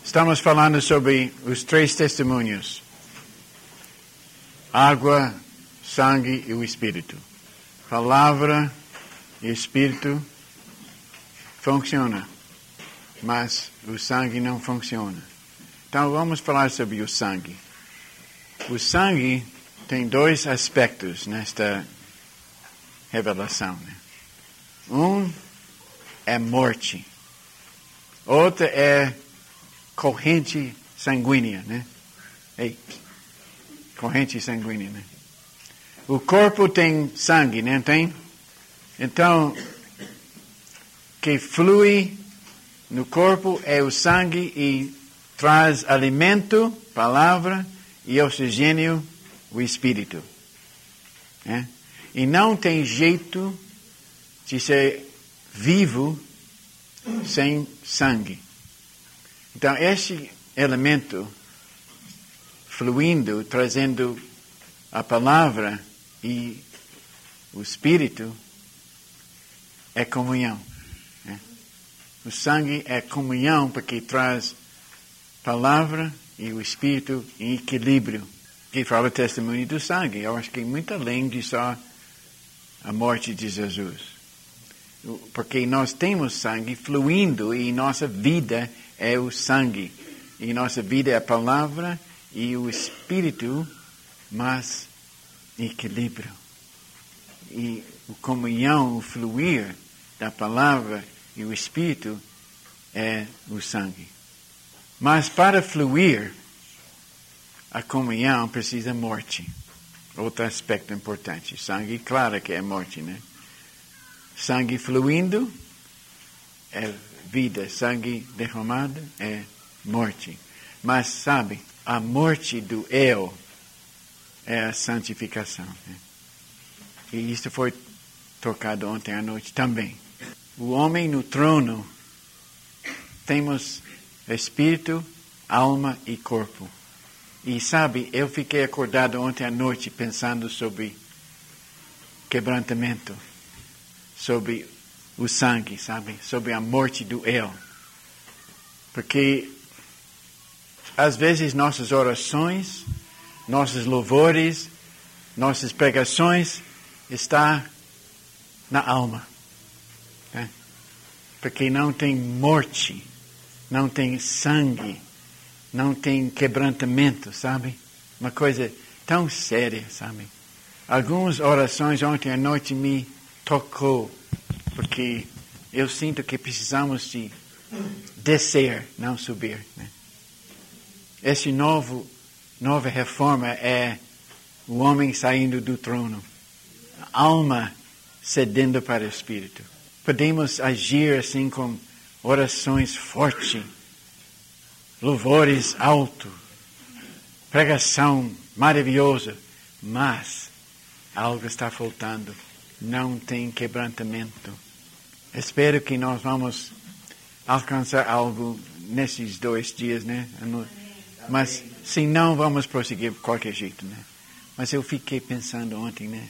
Estamos falando sobre os 3 testemunhos: água, sangue e o Espírito. Palavra e Espírito funciona, mas o sangue não funciona. Então vamos falar sobre o sangue. O sangue tem 2 aspectos nesta revelação, né? Um é morte, outro é corrente sanguínea, né? Corrente sanguínea, né? O corpo tem sangue, né? Tem? Então, que flui no corpo é o sangue e traz alimento, palavra, e oxigênio, o Espírito. Né? E não tem jeito de ser vivo sem sangue. Então, esse elemento fluindo, trazendo a palavra e o Espírito, é comunhão. Né? O sangue é comunhão porque traz palavra e o Espírito em equilíbrio. Que fala o testemunho do sangue. Eu acho que é muito além de só a morte de Jesus. Porque nós temos sangue fluindo e nossa vida é o sangue. E nossa vida é a palavra e o Espírito, mas em equilíbrio. E a comunhão, o fluir da palavra e o Espírito é o sangue. Mas para fluir, a comunhão precisa de morte. Outro aspecto importante. Sangue, claro que é morte, né? Sangue fluindo é vida. Sangue derramado é morte. Mas, sabe, a morte do eu é a santificação. Né? E isso foi tocado ontem à noite também. O homem no trono, temos espírito, alma e corpo. E sabe, eu fiquei acordado ontem à noite pensando sobre quebrantamento, sobre o sangue, sabe? Sobre a morte do eu. Porque às vezes nossas orações, nossos louvores, nossas pregações está na alma. Né? Porque não tem morte, não tem sangue, não tem quebrantamento, sabe? Uma coisa tão séria, sabe? Algumas orações ontem à noite me tocou, porque eu sinto que precisamos de descer, não subir. Né? Essa nova reforma é o homem saindo do trono, a alma cedendo para o Espírito. Podemos agir assim com orações fortes, louvores altos, pregação maravilhosa, mas algo está faltando. Não tem quebrantamento. Espero que nós vamos alcançar algo nesses 2 dias, né? Mas se não, vamos prosseguir de qualquer jeito, né? Mas eu fiquei pensando ontem, né?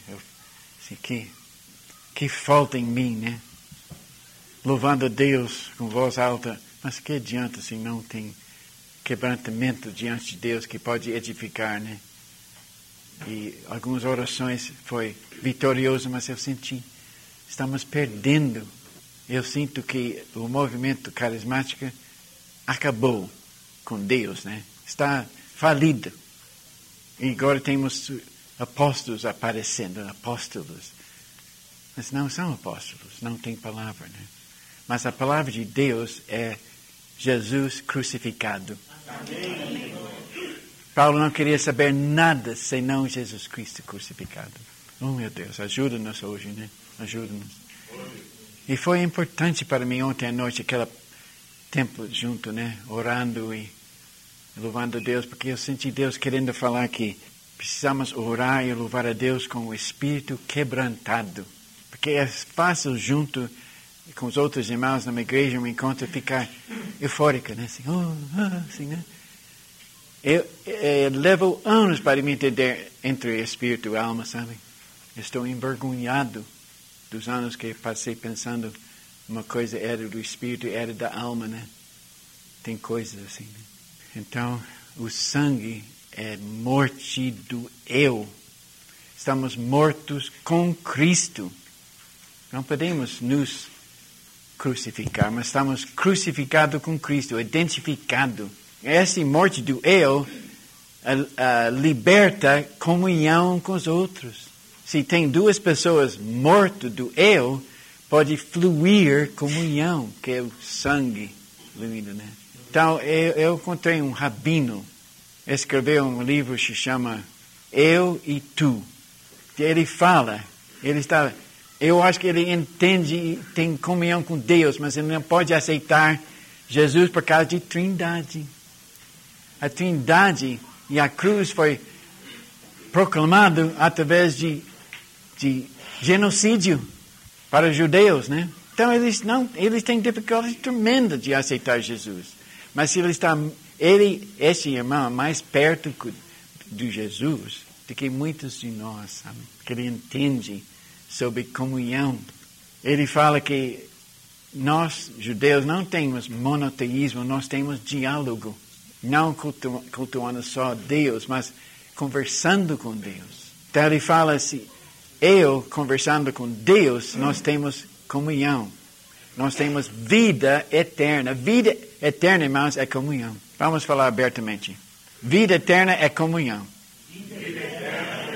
Que falta em mim, né? Louvando a Deus com voz alta, mas que adianta se não tem quebrantamento diante de Deus que pode edificar, né? E algumas orações foi vitorioso, mas eu senti, estamos perdendo. Eu sinto que o movimento carismático acabou com Deus, né? Está falido. E agora temos apóstolos aparecendo, apóstolos. Mas não são apóstolos, não tem palavra, né? Mas a palavra de Deus é Jesus crucificado. Amém. Paulo não queria saber nada senão Jesus Cristo crucificado. Oh, meu Deus, ajuda-nos hoje, né? Ajuda-nos. E foi importante para mim ontem à noite aquele tempo junto, né? Orando e louvando a Deus, porque eu senti Deus querendo falar que precisamos orar e louvar a Deus com o espírito quebrantado. Porque é fácil junto com os outros irmãos na minha igreja, um encontro, ficar eufórica, né? Assim, assim, né? Eu levo anos para me entender entre espírito e alma, sabe? Estou envergonhado dos anos que passei pensando uma coisa era do espírito e era da alma, né? Tem coisas assim. Né? Então, o sangue é morte do eu. Estamos mortos com Cristo. Não podemos nos crucificar, mas estamos crucificados com Cristo, identificados. Essa morte do eu liberta comunhão com os outros. Se tem duas pessoas mortas do eu, pode fluir comunhão, que é o sangue fluindo, né? Então, eu encontrei um rabino, escreveu um livro que se chama Eu e Tu. Ele fala, eu acho que ele entende e tem comunhão com Deus, mas ele não pode aceitar Jesus por causa de Trindade. A Trindade e a cruz foi proclamado através de genocídio para os judeus, né? Então eles têm dificuldade tremenda de aceitar Jesus. Mas se esse irmão é mais perto de Jesus do que muitos de nós, sabe? Porque ele entende sobre comunhão. Ele fala que nós, judeus, não temos monoteísmo, nós temos diálogo. Não cultuando só Deus, mas conversando com Deus. Então ele fala assim, eu conversando com Deus, nós temos comunhão. Nós temos vida eterna. Vida eterna, irmãos, é comunhão. Vamos falar abertamente. Vida eterna é comunhão. Vida eterna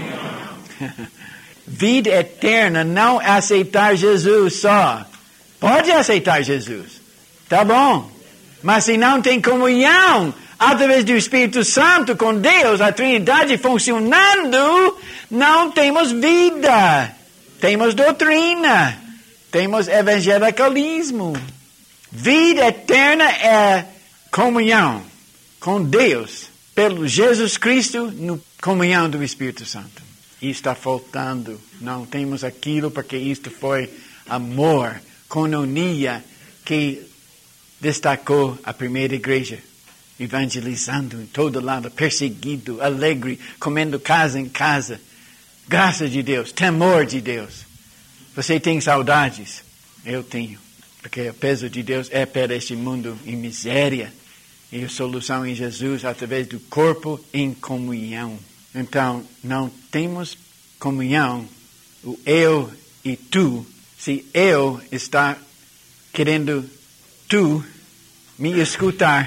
é comunhão. Vida eterna não aceitar Jesus só. Pode aceitar Jesus. Tá bom. Mas se não tem comunhão através do Espírito Santo com Deus, a Trindade funcionando, não temos vida. Temos doutrina. Temos evangelicalismo. Vida eterna é comunhão com Deus, pelo Jesus Cristo, no comunhão do Espírito Santo. E está faltando. Não temos aquilo porque isto foi amor, coinonia, que destacou a primeira igreja. Evangelizando em todo lado, perseguido, alegre, comendo casa em casa. Graça de Deus, temor de Deus. Você tem saudades? Eu tenho. Porque o peso de Deus é para este mundo em miséria. E a solução em Jesus através do corpo em comunhão. Então, não temos comunhão, o eu e tu. Se eu está querendo tu me escutar,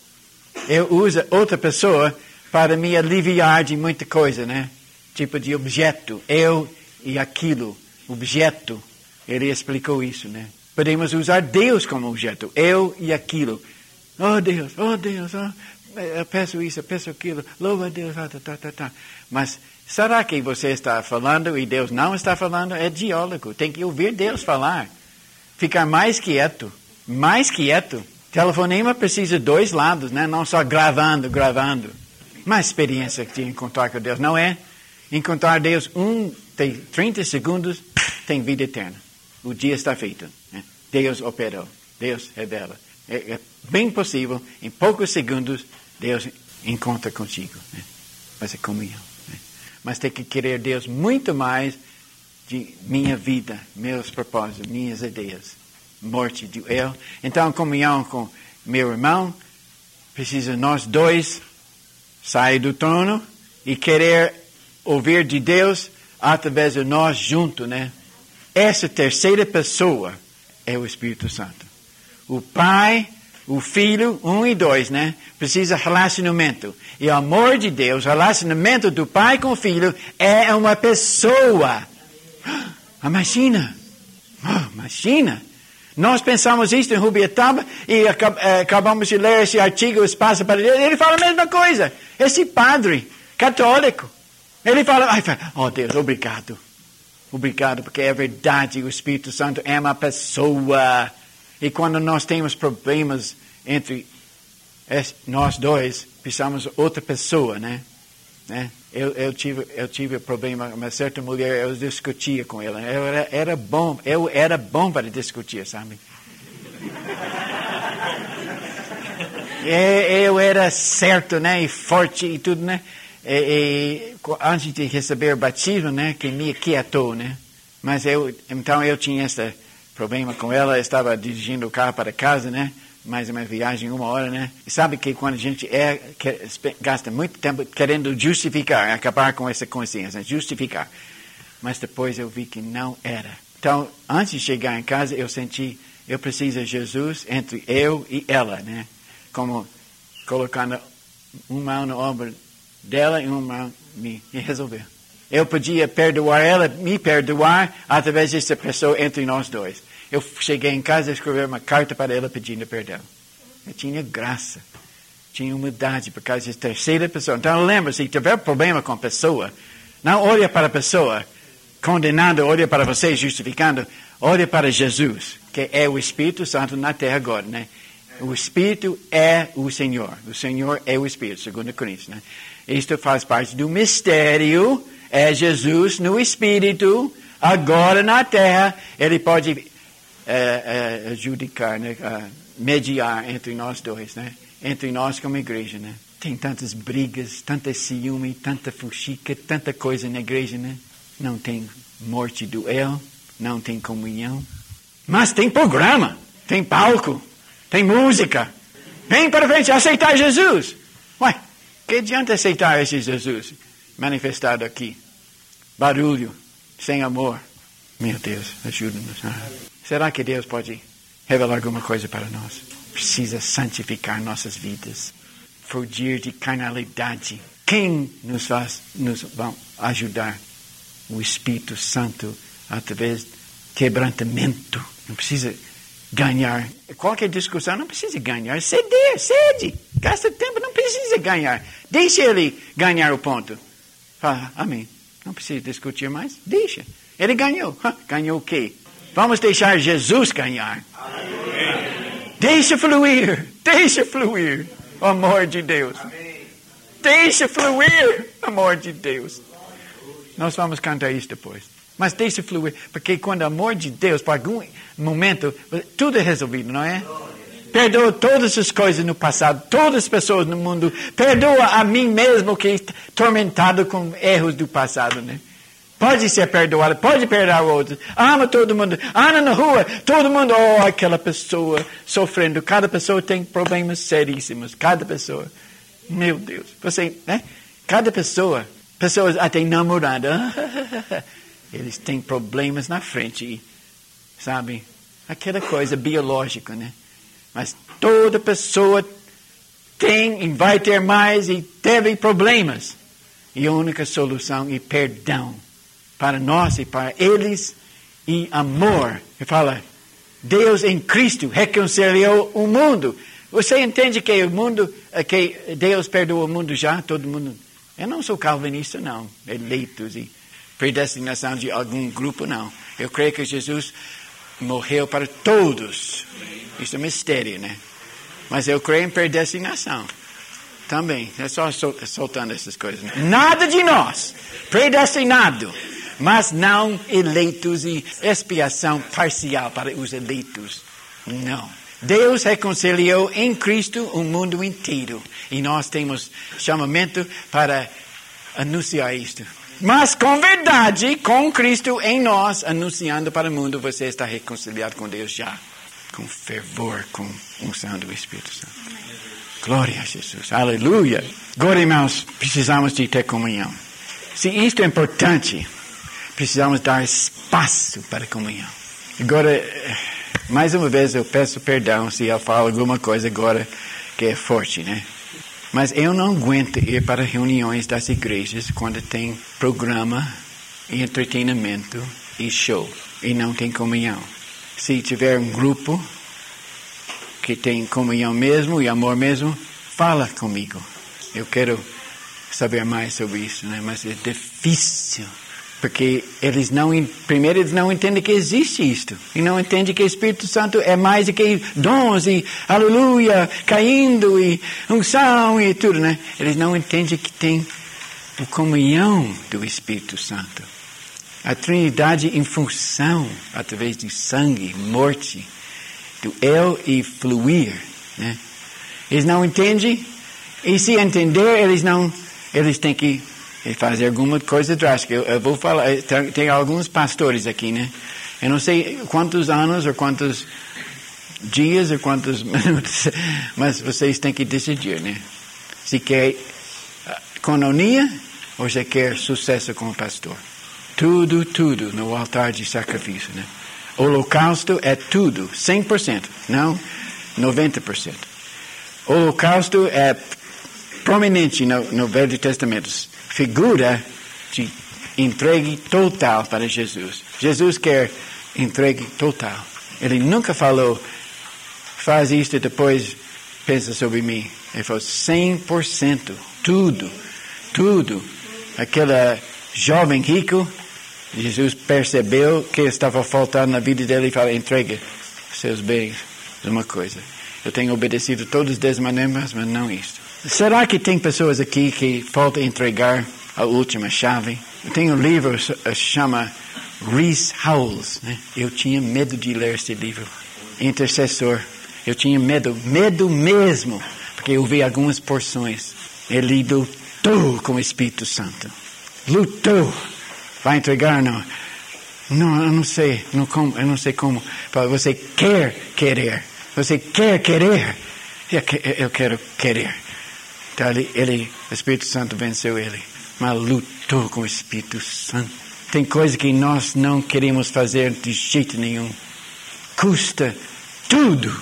eu uso outra pessoa para me aliviar de muita coisa, né? Tipo de objeto, eu e aquilo. Objeto, ele explicou isso, né? Podemos usar Deus como objeto, eu e aquilo. Oh Deus, eu peço isso, eu peço aquilo, louva a Deus, Mas será que você está falando e Deus não está falando? É diálogo, tem que ouvir Deus falar. Ficar mais quieto. Telefonema precisa de dois lados, né? Não só gravando. Mas experiência de encontrar com Deus, não é? Encontrar Deus, tem 30 segundos, tem vida eterna. O dia está feito. Né? Deus operou. Deus revela. É bem possível, em poucos segundos, Deus encontra contigo. Né? Mas é comunhão. Né? Mas tem que querer Deus muito mais de minha vida, meus propósitos, minhas ideias. Morte do eu. Então, comunhão com meu irmão, precisa nós dois sair do trono e querer ouvir de Deus através de nós juntos, né? Essa terceira pessoa é o Espírito Santo. O Pai, o Filho, 1 e 2, né? Precisa relacionamento. E o amor de Deus, o relacionamento do Pai com o Filho é uma pessoa. Imagina. Nós pensamos isso em Rubietaba e acabamos de ler esse artigo, o Espaço para Deus. Ele fala a mesma coisa. Esse padre católico. Ele fala, oh Deus, obrigado. Obrigado, porque é verdade, o Espírito Santo é uma pessoa. E quando nós temos problemas entre nós dois, precisamos de outra pessoa, né? Eu tive problema com uma certa mulher, eu discutia com ela. Eu era bom para discutir, sabe? Eu era certo, né? E forte e tudo, né? Antes de receber o batismo, né? Que me aquietou, né? Mas então eu tinha esse problema com ela. Eu estava dirigindo o carro para casa, né? mais uma viagem, 1 hora, né? E sabe que quando a gente gasta muito tempo querendo justificar, acabar com essa consciência, justificar. Mas depois eu vi que não era. Então, antes de chegar em casa, eu preciso de Jesus entre eu e ela, né? Como colocando uma mão no ombro dela e uma mão em mim, e resolver. Eu podia perdoar ela, me perdoar, através dessa pessoa entre nós dois. Eu cheguei em casa e escrevi uma carta para ela pedindo perdão. Eu tinha graça, tinha humildade por causa de terceira pessoa. Então, lembra, se tiver problema com a pessoa, não olhe para a pessoa condenando, olha para você, justificando, olha para Jesus, que é o Espírito Santo na terra agora, né? O Espírito é o Senhor é o Espírito, 2 Coríntios, né? Isto faz parte do mistério, é Jesus no Espírito, agora na terra, ele pode adjudicar, né? Mediar entre nós dois, né? Entre nós como igreja, né? Tem tantas brigas, tanta ciúme, tanta fuxica, tanta coisa na igreja, né? Não tem morte do eu, não tem comunhão. Mas tem programa, tem palco, tem música. Vem para frente, aceitar Jesus. Ué, que adianta aceitar esse Jesus manifestado aqui? Barulho, sem amor. Meu Deus, ajuda-nos. Será que Deus pode revelar alguma coisa para nós? Precisa santificar nossas vidas. Fugir de carnalidade. Quem nos vai ajudar? O Espírito Santo, através de quebrantamento. Não precisa ganhar. Qualquer discussão não precisa ganhar. Cede. Gasta tempo, não precisa ganhar. Deixa ele ganhar o ponto. Fala, amém. Não precisa discutir mais. Deixa. Ele ganhou. Ganhou o quê? Vamos deixar Jesus ganhar. Amém. Deixa fluir. O amor de Deus. Amém. Deixa fluir o amor de Deus. Nós vamos cantar isso depois. Mas deixa fluir, porque quando o amor de Deus, por algum momento, tudo é resolvido, não é? Perdoa todas as coisas no passado, todas as pessoas no mundo. Perdoa a mim mesmo que estou tormentado com erros do passado, né? Pode ser perdoado, pode perdoar outros. Ama todo mundo. Anda na rua, todo mundo, aquela pessoa sofrendo. Cada pessoa tem problemas seríssimos. Cada pessoa. Meu Deus. Você, né? Cada pessoa. Pessoas até namorando, eles têm problemas na frente, sabe? Aquela coisa biológica, né? Mas toda pessoa tem e vai ter mais e teve problemas. E a única solução é perdão para nós e para eles e amor. Ele fala, Deus em Cristo reconciliou o mundo. Você entende que que Deus perdoou o mundo já? Todo mundo... Eu não sou calvinista, não. Eleitos e predestinação de algum grupo, não. Eu creio que Jesus morreu para todos. Isso é mistério, né? Mas eu creio em predestinação. Também. É só soltando essas coisas. Né? Nada de nós. Predestinado. Mas não eleitos e expiação parcial para os eleitos. Não. Deus reconciliou em Cristo o mundo inteiro. E nós temos chamamento para anunciar isto. Mas com verdade, com Cristo em nós, anunciando para o mundo, você está reconciliado com Deus já. Com fervor, com unção do Espírito Santo. Glória a Jesus. Aleluia. Agora, irmãos, precisamos de ter comunhão. Se isto é importante, precisamos dar espaço para a comunhão. Agora... Mais uma vez eu peço perdão se eu falo alguma coisa agora que é forte, né? Mas eu não aguento ir para reuniões das igrejas quando tem programa e entretenimento e show e não tem comunhão. Se tiver um grupo que tem comunhão mesmo e amor mesmo, fala comigo. Eu quero saber mais sobre isso, né? Mas é difícil. Porque primeiro eles não entendem que existe isto. E não entendem que o Espírito Santo é mais do que dons e aleluia, caindo e unção e tudo, né? Eles não entendem que tem a comunhão do Espírito Santo. A Trindade em função, através do sangue, morte, do eu e fluir, né? Eles não entendem. E se entender, eles têm que fazer alguma coisa drástica. Eu vou falar, tem alguns pastores aqui, né? Eu não sei quantos anos ou quantos dias ou quantos minutos, mas vocês têm que decidir, né? Se quer cononia ou se quer sucesso como pastor. Tudo no altar de sacrifício, né? Holocausto é tudo, 100%, não 90%. Holocausto é prominente no Velho Testamento. Figura de entregue total para Jesus. Jesus quer entregue total. Ele nunca falou, faz isto e depois pensa sobre mim. Ele falou 100%, tudo. Aquele jovem rico, Jesus percebeu que estava faltando na vida dele e falou, entregue seus bens. Uma coisa, eu tenho obedecido todos os 10 mandamentos, mas não isto. Será que tem pessoas aqui que falta entregar a última chave? Eu tenho um livro que chama Rees Howells, né? Eu tinha medo de ler esse livro. Intercessor. Eu tinha medo mesmo, porque eu vi algumas porções. Ele lutou com o Espírito Santo. Lutou. Vai entregar? Não. Não, eu não sei. Eu não sei como. Você quer querer. Você quer querer. Eu quero querer. Então o Espírito Santo venceu ele. Mas lutou com o Espírito Santo. Tem coisa que nós não queremos fazer de jeito nenhum. Custa tudo.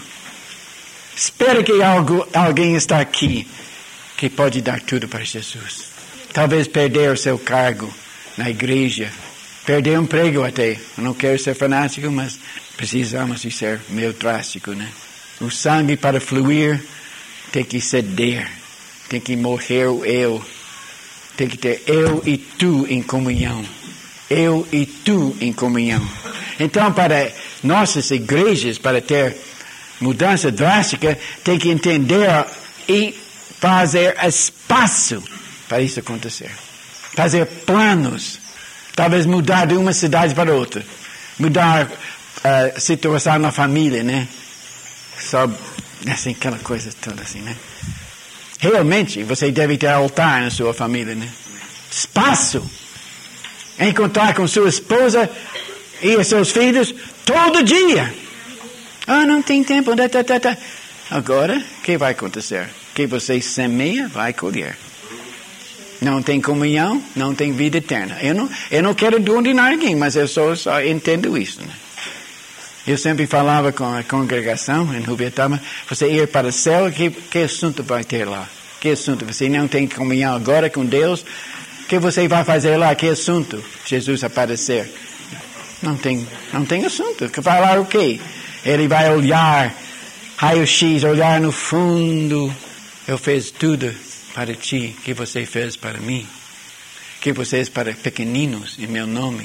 Espera que alguém está aqui que pode dar tudo para Jesus. Talvez perder o seu cargo na igreja. Perder o emprego até. Eu não quero ser fanático, mas precisamos de ser meio drástico, né? O sangue para fluir tem que ceder. Tem que morrer o eu. Tem que ter eu e tu em comunhão. Eu e tu em comunhão. Então, para nossas igrejas, para ter mudança drástica, tem que entender e fazer espaço para isso acontecer. Fazer planos. Talvez mudar de uma cidade para outra. Mudar a situação na família, né? Só, assim, aquela coisa toda assim, né? Realmente, você deve ter altar na sua família, né? Espaço. Encontrar com sua esposa e os seus filhos todo dia. Não tem tempo. Agora, o que vai acontecer? O que você semeia, vai colher. Não tem comunhão, não tem vida eterna. Eu não quero condenar ninguém, mas eu só entendo isso, né? Eu sempre falava com a congregação em Rubiatama, você ir para o céu, que assunto vai ter lá? Que assunto? Você não tem comunhão agora com Deus? O que você vai fazer lá? Que assunto? Jesus aparecer. Não tem assunto. Falar o quê? Ele vai olhar, raio-x, olhar no fundo. Eu fiz tudo para ti, que você fez para mim. Que você fez para pequeninos em meu nome.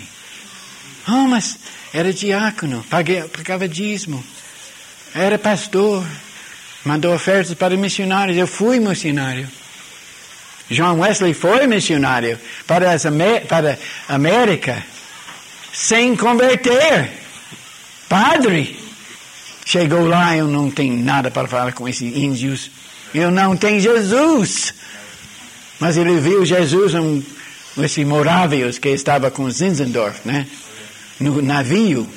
Mas era diácono, pagava dízimo, era pastor, mandou ofertas para missionários, eu fui missionário. John Wesley foi missionário para a América, sem converter, padre. Chegou lá, eu não tenho nada para falar com esses índios, eu não tenho Jesus. Mas ele viu Jesus, esse Morávios que estava com Zinzendorf, né? No navio,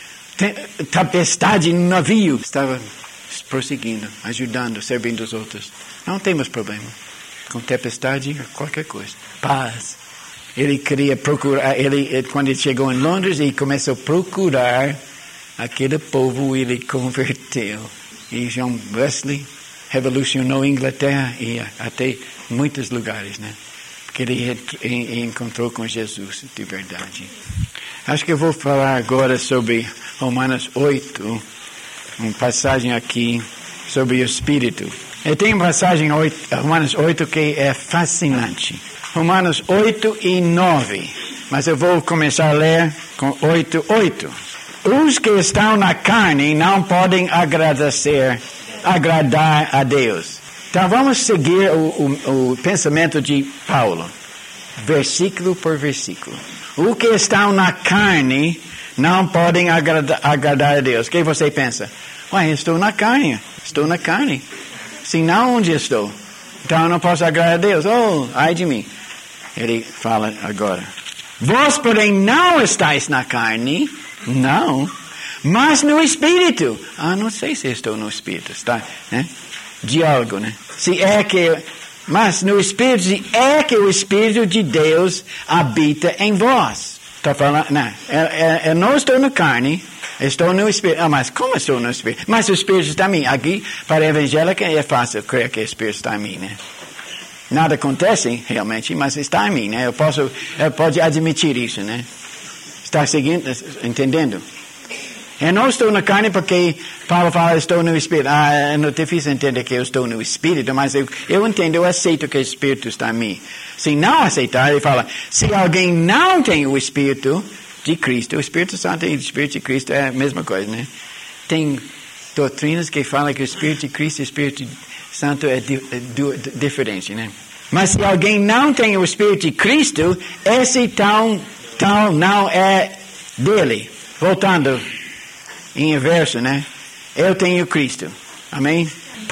tempestade no navio, estava prosseguindo, ajudando, servindo os outros. Não temos problema com tempestade, qualquer coisa. Paz. Ele queria procurar, quando ele chegou em Londres, ele começou a procurar aquele povo, ele converteu. E John Wesley revolucionou a Inglaterra e até muitos lugares, né? Porque ele encontrou com Jesus de verdade. Acho que eu vou falar agora sobre Romanos 8, uma passagem aqui sobre o Espírito. Eu tenho uma passagem em Romanos 8 que é fascinante. Romanos 8 e 9. Mas eu vou começar a ler com 8:8. Os que estão na carne não podem agradar a Deus. Então vamos seguir o pensamento de Paulo. Versículo por versículo. O que estão na carne não podem agradar a Deus. O que você pensa? Eu estou na carne. Estou na carne. Senão, onde estou? Então eu não posso agradar a Deus. Ai de mim. Ele fala agora. Vós, porém, não estáis na carne. Não. mas no Espírito. Não sei se estou no Espírito, está, né? Diálogo, né? Mas no Espírito, se é que o Espírito de Deus habita em vós. Está falando, não, eu não estou na carne, estou no Espírito. Mas como estou no Espírito? Mas o Espírito está em mim. Aqui, para a evangélica, é fácil crer que o Espírito está em mim, né? Nada acontece, realmente, mas está em mim, né? Eu posso admitir isso, né? Está seguindo, entendendo? Eu não estou na carne porque Paulo fala, estou no Espírito. É difícil entender que eu estou no Espírito, mas eu entendo, eu aceito que o Espírito está em mim. Se não aceitar, ele fala, se alguém não tem o Espírito de Cristo, o Espírito Santo e o Espírito de Cristo é a mesma coisa, né? Tem doutrinas que falam que o Espírito de Cristo e o Espírito Santo é diferente, né? Mas se alguém não tem o Espírito de Cristo, esse tal não é dele. Voltando em inverso, né? Eu tenho Cristo. Amém?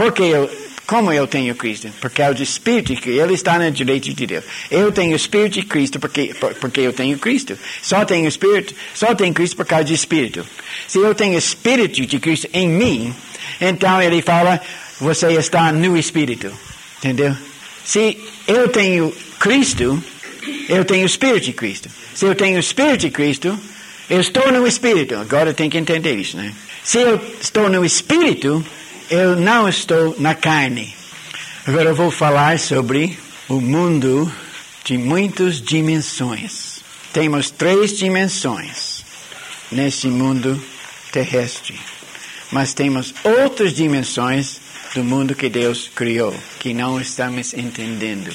Como eu tenho Cristo? Porque é o Espírito de Cristo. Ele está na direita de Deus. Eu tenho o Espírito de Cristo porque eu tenho Cristo. Só tenho Cristo por causa do Espírito. Se eu tenho o Espírito de Cristo em mim, então ele fala, você está no Espírito. Entendeu? Se eu tenho Cristo, eu tenho o Espírito de Cristo. Se eu tenho o Espírito de Cristo, eu estou no Espírito. Agora tem que entender isso, né? Se eu estou no Espírito, eu não estou na carne. Agora eu vou falar sobre o mundo de muitas dimensões. Temos 3 dimensões nesse mundo terrestre. Mas temos outras dimensões do mundo que Deus criou, que não estamos entendendo.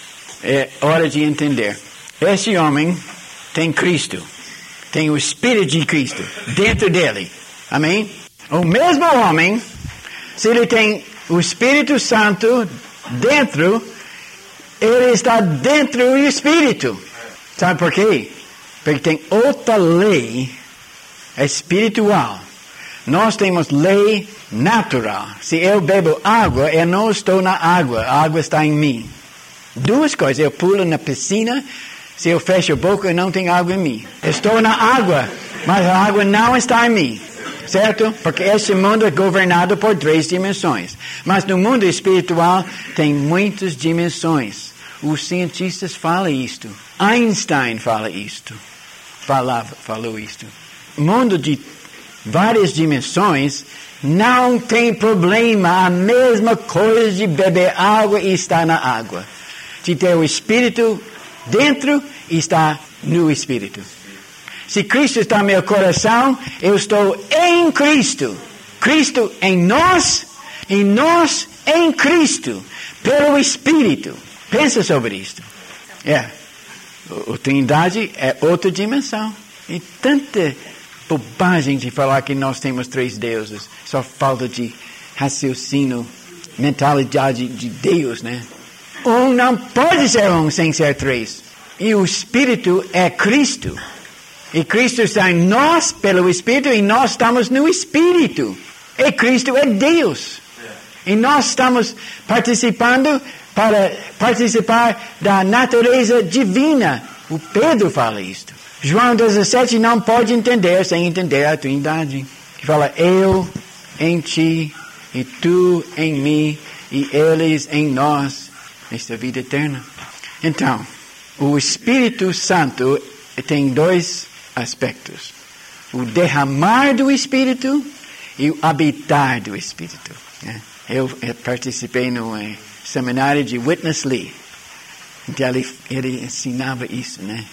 É hora de entender. Esse homem tem Cristo. Tem o Espírito de Cristo dentro dele. Amém? O mesmo homem, se ele tem o Espírito Santo dentro, ele está dentro do Espírito. Sabe por quê? Porque tem outra lei espiritual. Nós temos lei natural. Se eu bebo água, eu não estou na água. A água está em mim. 2 coisas. Eu pulo na piscina. Se eu fecho a boca, eu não tenho água em mim. Estou na água, mas a água não está em mim. Certo? Porque esse mundo é governado por 3 dimensões. Mas no mundo espiritual tem muitas dimensões. Os cientistas falam isto. Einstein fala isto. Falou isto. Mundo de várias dimensões não tem problema. A mesma coisa de beber água e estar na água. De ter o Espírito dentro e está no Espírito. Se Cristo está no meu coração, eu estou em Cristo. Cristo em nós e nós em Cristo. Pelo Espírito. Pensa sobre isto. A Trindade é outra dimensão. E tanta bobagem de falar que nós temos 3 deuses. Só falta de raciocínio, mentalidade de Deus, né? Um não pode ser um sem ser 3. E o Espírito é Cristo. E Cristo está em nós pelo Espírito e nós estamos no Espírito. E Cristo é Deus. E nós estamos participando para participar da natureza divina. O Pedro fala isto. João 17 não pode entender sem entender a Trindade. Ele fala, eu em ti e tu em mim e eles em nós. Esta vida eterna. Então, o Espírito Santo tem 2 aspectos. O derramar do Espírito e o habitar do Espírito. Eu participei no seminário de Witness Lee. Então ele ensinava isso, né?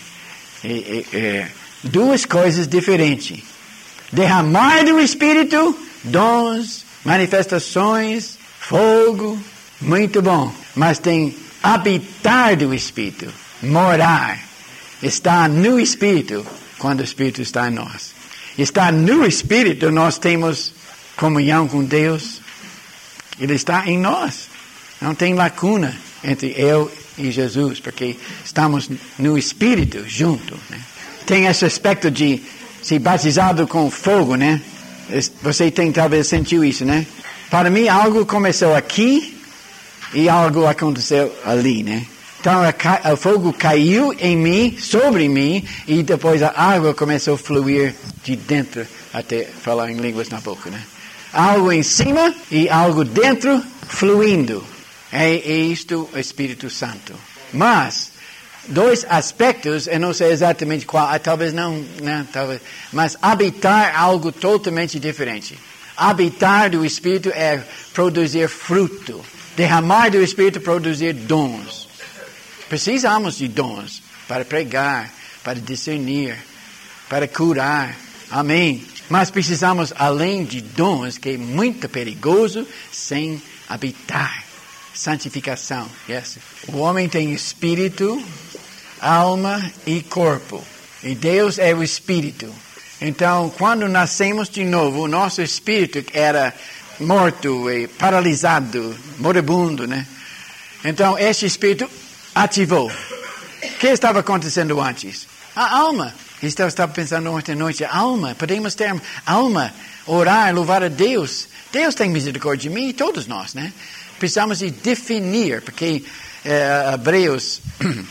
2 coisas diferentes. Derramar do Espírito, dons, manifestações, fogo, muito bom. Mas tem habitar do Espírito, morar. Estar no Espírito quando o Espírito está em nós. Estar no Espírito, nós temos comunhão com Deus. Ele está em nós. Não tem lacuna entre eu e Jesus, porque estamos no Espírito junto, né? Tem esse aspecto de ser batizado com fogo, né? Você talvez sentiu isso, né? Para mim, algo começou aqui e algo aconteceu ali, né? Então, o fogo caiu em mim, sobre mim, e depois a água começou a fluir de dentro até falar em línguas na boca, né? Algo em cima e algo dentro fluindo. É isto o Espírito Santo. Mas, dois aspectos, eu não sei exatamente qual, talvez não, né? Talvez, mas habitar algo totalmente diferente. Habitar do Espírito é produzir fruto. Derramar do Espírito produzir dons. Precisamos de dons para pregar, para discernir, para curar. Amém. Mas precisamos, além de dons, que é muito perigoso, sem habitar. Santificação. Yes. O homem tem espírito, alma e corpo. E Deus é o espírito. Então, quando nascemos de novo, o nosso espírito era morto e paralisado, moribundo, né? Então, este espírito ativou. O que estava acontecendo antes? A alma. Estava pensando ontem à noite, alma, podemos ter alma, orar, louvar a Deus. Deus tem misericórdia de mim e todos nós, né? Precisamos de definir, porque Hebreus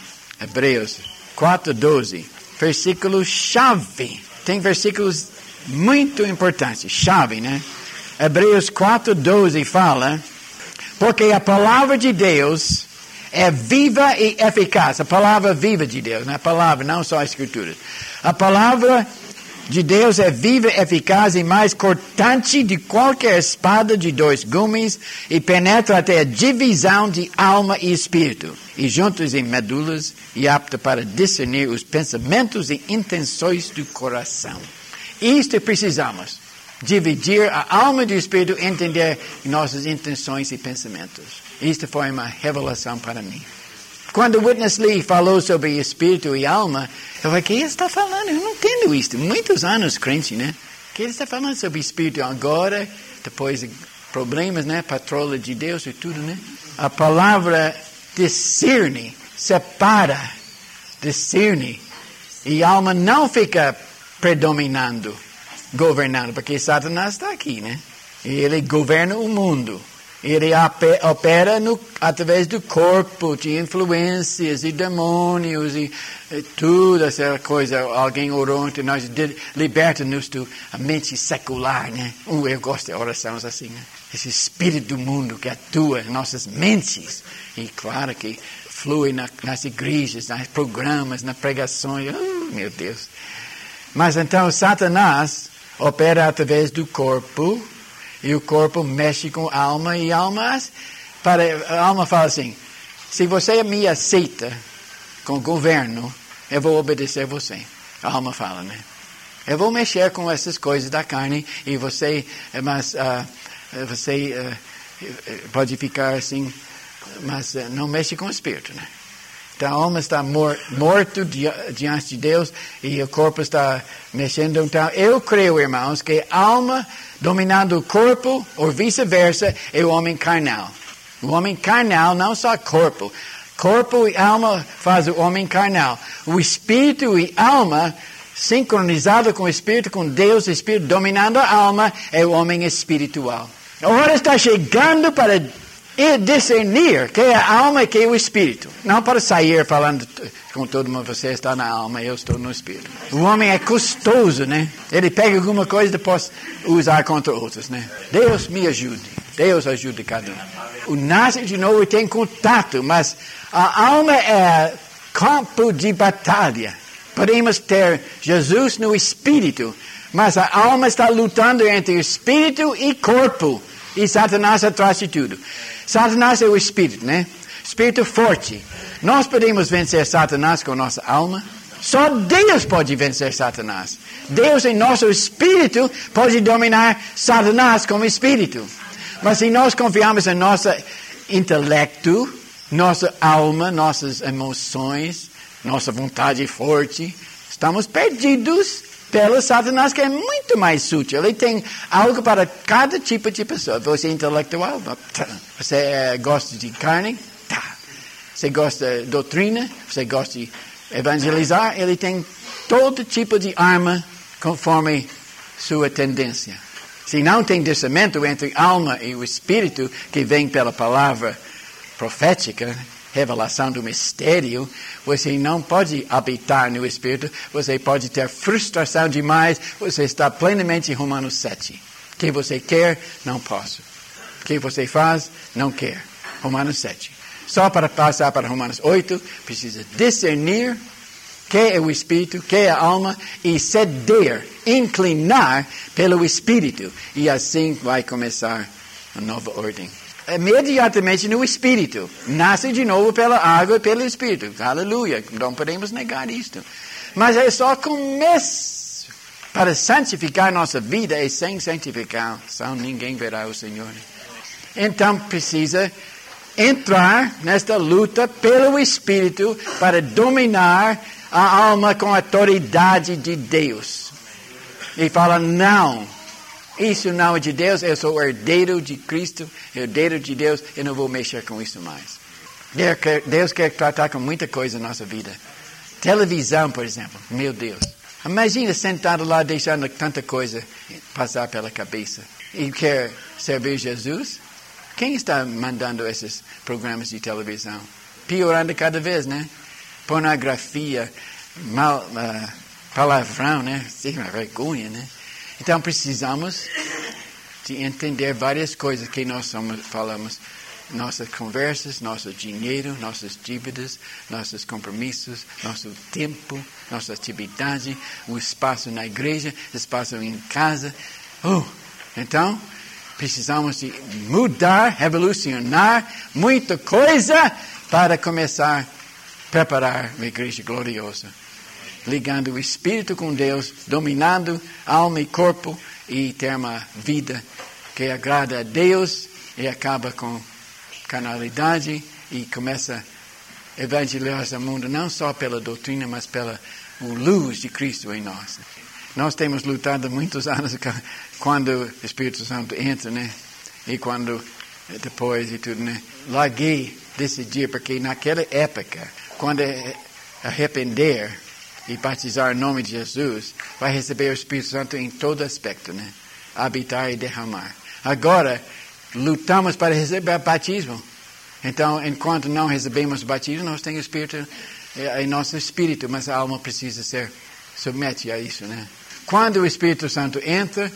4:12, versículo chave. Tem versículos muito importantes, chave, né? Hebreus 4:12 fala, porque a palavra de Deus é viva e eficaz. A palavra viva de Deus, né? A palavra, não só a escritura. A palavra de Deus é viva, eficaz e mais cortante de qualquer espada de 2 gumes e penetra até a divisão de alma e espírito, e juntos em medulas e apta para discernir os pensamentos e intenções do coração. Isto precisamos. Dividir a alma do espírito, entender nossas intenções e pensamentos. Isto foi uma revelação para mim. Quando o Witness Lee falou sobre espírito e alma, eu falei, o que ele está falando? Eu não entendo isso. Muitos anos crente, né? O que ele está falando sobre espírito agora, depois de problemas, né? Patrola de Deus e tudo, né? A palavra discerne, separa, discerne. E a alma não fica predominando, governando, porque Satanás está aqui, né? E ele governa o mundo. Ele opera através do corpo, de influências e demônios e tudo essa coisa. Alguém orou entre nós, liberta-nos da mente secular, né? Eu gosto de orações assim, né? Esse espírito do mundo que atua em nossas mentes. E claro que flui nas igrejas, nos programas, nas pregações. Meu Deus. Mas então Satanás opera através do corpo. E o corpo mexe com a alma e a alma fala assim, se você me aceita com o governo, eu vou obedecer você. A alma fala, né? Eu vou mexer com essas coisas da carne e você pode ficar assim, mas não mexe com o espírito, né? Então a alma está morto diante de Deus e o corpo está mexendo. Então eu creio, irmãos, que a alma dominando o corpo, ou vice-versa, é o homem carnal. O homem carnal, não só corpo. Corpo e alma faz o homem carnal. O espírito e alma, sincronizado com o espírito, com Deus, o espírito dominando a alma, é o homem espiritual. A hora está chegando para discernir que é a alma e que é o espírito. Não para sair falando com todo mundo, você está na alma, eu estou no espírito. O homem é custoso, né? Ele pega alguma coisa e depois usar contra outros, né? Deus me ajude. Deus ajude cada um. O nasce de novo tem contato, mas a alma é campo de batalha. Podemos ter Jesus no espírito, mas a alma está lutando entre o espírito e corpo. E Satanás atrás de tudo. Satanás é o espírito, né? Espírito forte. Nós podemos vencer Satanás com nossa alma. Só Deus pode vencer Satanás. Deus em nosso espírito pode dominar Satanás como espírito. Mas se nós confiamos em nosso intelecto, nossa alma, nossas emoções, nossa vontade forte, estamos perdidos pelo Satanás, que é muito mais sutil. Ele tem algo para cada tipo de pessoa. Você é intelectual? Você gosta de carne? Tá. Você gosta de doutrina? Você gosta de evangelizar? Ele tem todo tipo de arma conforme sua tendência. Se não tem discernimento entre a alma e o espírito, que vem pela palavra profética, revelação do mistério, você não pode habitar no Espírito, você pode ter frustração demais, você está plenamente em Romanos 7. O que você quer, não posso. O que você faz, não quer. Romanos 7. Só para passar para Romanos 8, precisa discernir que é o Espírito, que é a alma, e ceder, inclinar pelo Espírito. E assim vai começar a nova ordem. Imediatamente no Espírito. Nasce de novo pela água e pelo Espírito. Aleluia. Não podemos negar isto. Mas é só começo. Para santificar nossa vida, e sem santificação ninguém verá o Senhor. Então precisa entrar nesta luta pelo Espírito para dominar a alma com a autoridade de Deus. E fala, não. Isso não é de Deus, eu sou herdeiro de Cristo, herdeiro de Deus, eu não vou mexer com isso mais. Deus quer tratar com muita coisa na nossa vida. Televisão, por exemplo, meu Deus. Imagina sentado lá deixando tanta coisa passar pela cabeça. E quer servir Jesus? Quem está mandando esses programas de televisão? Piorando cada vez, né? Pornografia, palavrão, né? Sim, uma vergonha, né? Então precisamos de entender várias coisas que nós falamos. Nossas conversas, nosso dinheiro, nossas dívidas, nossos compromissos, nosso tempo, nossa atividade, o espaço na igreja, espaço em casa. Então, precisamos de mudar, revolucionar muita coisa para começar a preparar uma igreja gloriosa. Ligando o Espírito com Deus, dominando alma e corpo e ter uma vida que agrada a Deus e acaba com carnalidade e começa a evangelizar o mundo não só pela doutrina, mas pela luz de Cristo em nós. Nós temos lutado muitos anos quando o Espírito Santo entra, né? E quando depois e tudo, né? Larguei desse dia, porque naquela época, quando arrepender e batizar em nome de Jesus, vai receber o Espírito Santo em todo aspecto, né? Habitar e derramar. Agora, lutamos para receber o batismo. Então, enquanto não recebemos o batismo, nós temos o Espírito em nosso espírito, mas a alma precisa ser submete a isso, né? Quando o Espírito Santo entra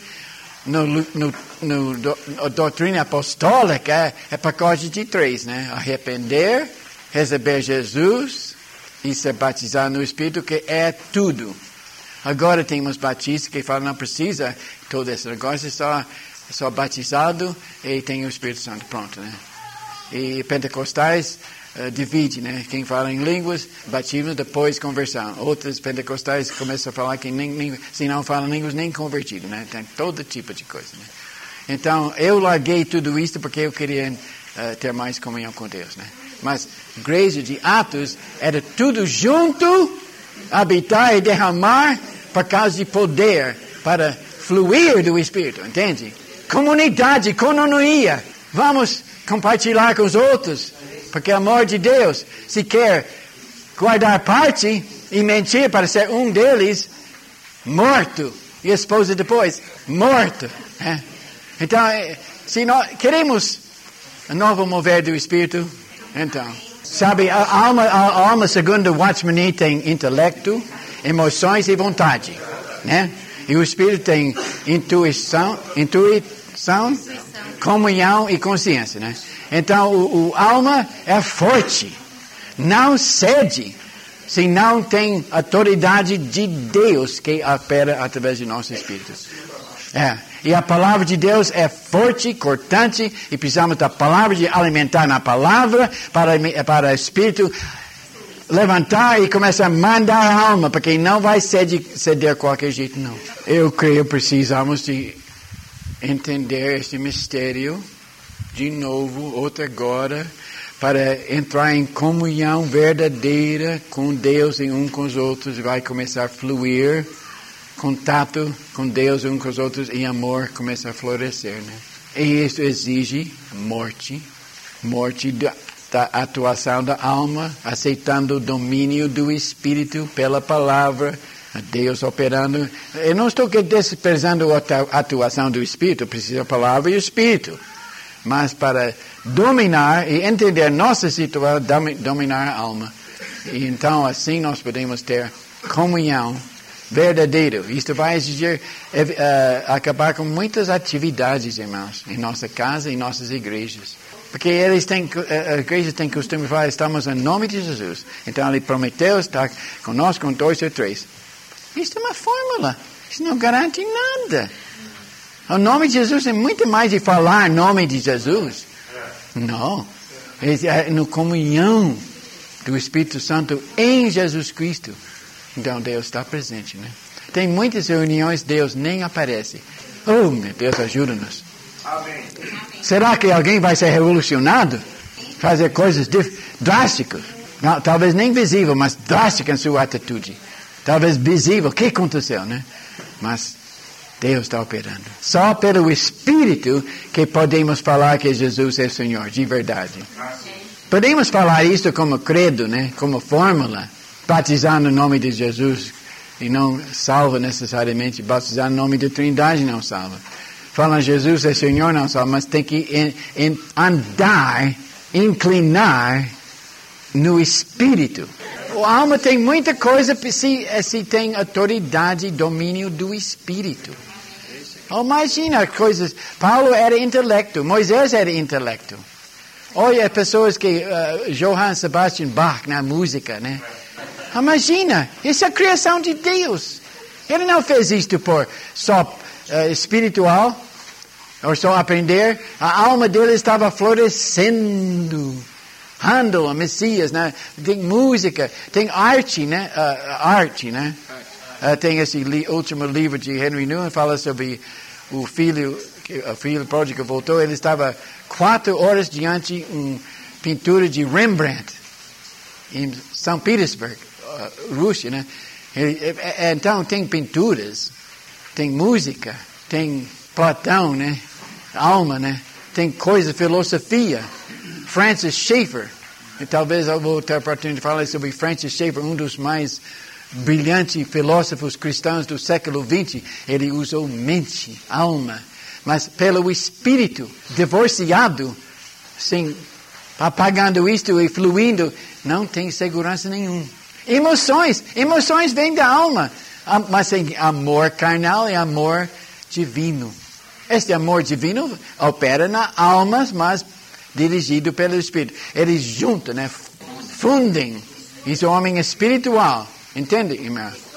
na doutrina apostólica, é pacote de 3, né? Arrepender, receber Jesus e ser batizado no Espírito, que é tudo. Agora temos batistas que falam, não precisa todo esse negócio, só batizado e tem o Espírito Santo, pronto, né? E pentecostais divide, né? Quem fala em línguas, batismo, depois conversão. Outros pentecostais começam a falar que se não falam línguas, nem convertido, né? Tem todo tipo de coisa, né? Então, eu larguei tudo isso porque eu queria ter mais comunhão com Deus, né? Mas igreja de Atos era tudo junto, habitar e derramar por causa de poder para fluir do Espírito, entende? Comunidade, cononia. Vamos compartilhar com os outros, porque o amor de Deus, se quer guardar parte e mentir para ser um deles, morto. E a esposa depois, morto. Então, se nós queremos um novo mover do Espírito, então, sabe, a alma segundo o Watchman Nee tem intelecto, emoções e vontade, né? E o Espírito tem intuição, comunhão e consciência, né? Então, o alma é forte, não cede, se não tem autoridade de Deus que opera através de nosso Espírito. E a palavra de Deus é forte, cortante, e precisamos da palavra, de alimentar na palavra, para o Espírito levantar e começar a mandar a alma, porque não vai ceder qualquer jeito, não. Eu creio que precisamos de entender este mistério de novo, outra agora, para entrar em comunhão verdadeira com Deus e um com os outros, vai começar a fluir, contato com Deus e um com os outros, e amor começa a florescer, né? E isso exige morte da atuação da alma, aceitando o domínio do Espírito pela palavra, Deus operando. Eu não estou desprezando a atuação do Espírito, precisa da palavra e o Espírito. mas para dominar e entender nossa situação, dominar a alma. E então, assim, nós podemos ter comunhão verdadeira. Isto vai exigir acabar com muitas atividades, irmãos, em nossa casa e em nossas igrejas. Porque a igreja tem costume de falar, estamos em nome de Jesus. Então, ele prometeu estar conosco com 2 ou 3. Isso é uma fórmula. Isso não garante nada. O nome de Jesus é muito mais de falar o nome de Jesus. Não. É na comunhão do Espírito Santo em Jesus Cristo. Então, Deus está presente, né? Tem muitas reuniões, Deus nem aparece. Oh, meu Deus, ajuda-nos. Amém. Será que alguém vai ser revolucionado? Fazer coisas drásticas? Não, talvez nem visível, mas drástica em sua atitude. Talvez visível. O que aconteceu, né? Mas Deus está operando. Só pelo Espírito que podemos falar que Jesus é Senhor, de verdade. Podemos falar isso como credo, né? Como fórmula. Batizar no nome de Jesus e não salva necessariamente. Batizar no nome da Trindade não salva. Falar Jesus é Senhor não salva, mas tem que andar, inclinar no Espírito. A alma tem muita coisa se tem autoridade e domínio do Espírito. Imagina coisas. Paulo era intelecto, Moisés era intelecto. Olha pessoas que Johann Sebastian Bach na música, né? Imagina, isso é a criação de Deus. Ele não fez isto por só espiritual, ou só aprender. A alma dele estava florescendo. Handel, a Messias, né? Tem música, tem arte, né? Tem esse último livro de Henry Newman, fala sobre o filho pródigo voltou. Ele estava 4 horas diante de uma pintura de Rembrandt, em São Petersburgo, Rússia, né? Então tem pinturas, tem música, tem Platão, né? Alma, né? Tem coisa, filosofia. Francis Schaeffer, e talvez eu vou ter a oportunidade de falar sobre Francis Schaeffer, um dos mais brilhantes filósofos cristãos do século XX. Ele usou mente, alma, mas pelo Espírito, divorciado, sem apagando isto e fluindo, não tem segurança nenhuma. Emoções vêm da alma, mas tem amor carnal e amor divino. Este amor divino opera na alma, mas dirigido pelo Espírito. Eles juntam, né? Fundem. Isso é um homem espiritual. Entende, irmão?